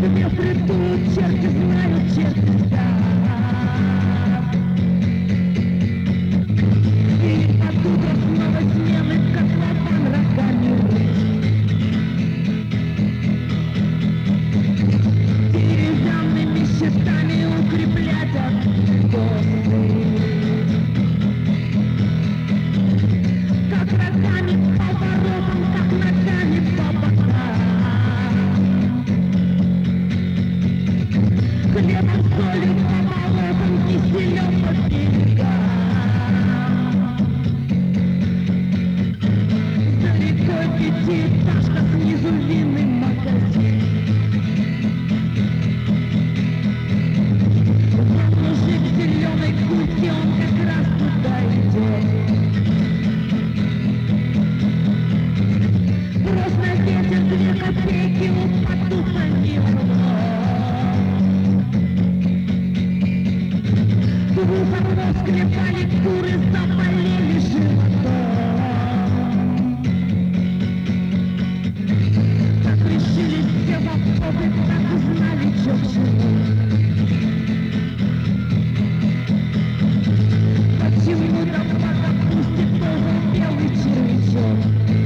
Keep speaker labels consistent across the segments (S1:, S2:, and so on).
S1: ветры дуют, черти знают, черти и от утра снова смены, как лапан рогами рыть. Деревянными щитами укреплять откосы, как рогами по воротам, как ногами по бокам. Хлебом, солью по болотам, киселем по берегам. За рекой пятиэтажка, снизу винный магазин. Вот мужик в зеленой куртке, он как раз туда идет. Просто ветер 2 копейки, упадут на него. Глухо скрепали куры, заболели животом. Так решились все вопросы, так узнали, что к чему. Почему-то по капусте ползал белый червячок.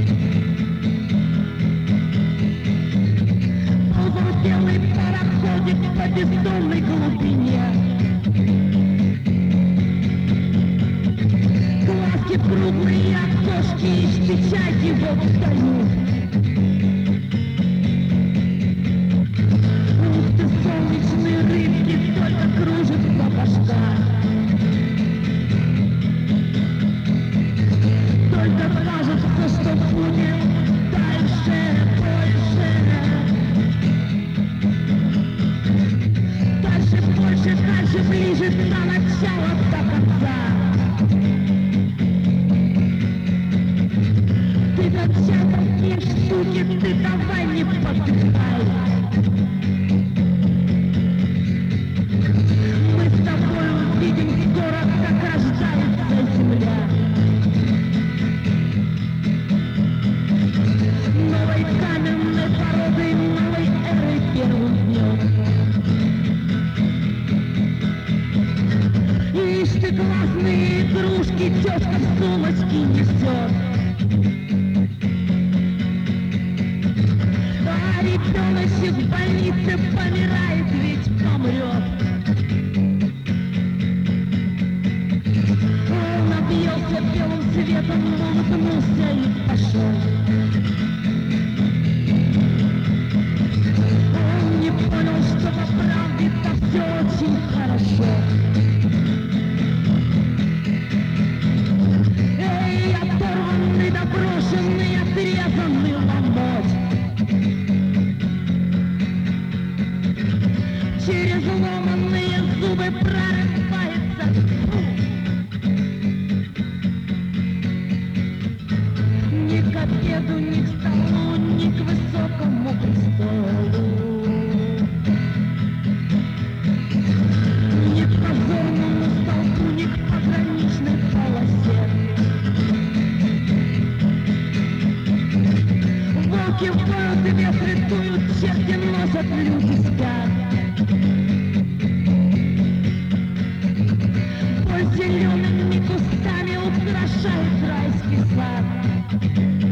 S1: Ползал белый пароходик по бездонной глубине. Глазки круглые, окошки, и встречать его встают. Ух ты, солнечные рыбки, только кружится башка. Только кажется, что будет дальше, больше. Дальше, больше, дальше, ближе, до начала, до конца. Ты зачем такие штуки, ты давай не подпихай. Мы с тобой увидим скоро, как рождается земля. Новой каменной породой, новой эрой первым днем. Ишь ты, классные игрушки, тётка в сумочке несёт. А ребёночек в больнице помирает, ведь помрёт. Он объелся белым светом, улыбнулся и пошёл. Он не понял, что по правде-то всё очень хорошо. Эй, оторванный, доброшенный, отрезанный ломоть. Через ломаные зубы прорывается. Ни к обеду, ни к столу, ни к высокому престолу. Ни к позорному столбу, ни к пограничной полосе. Волки воют, ветры дуют, черти носят, люди спят. Зелеными кустами украшает райский сад.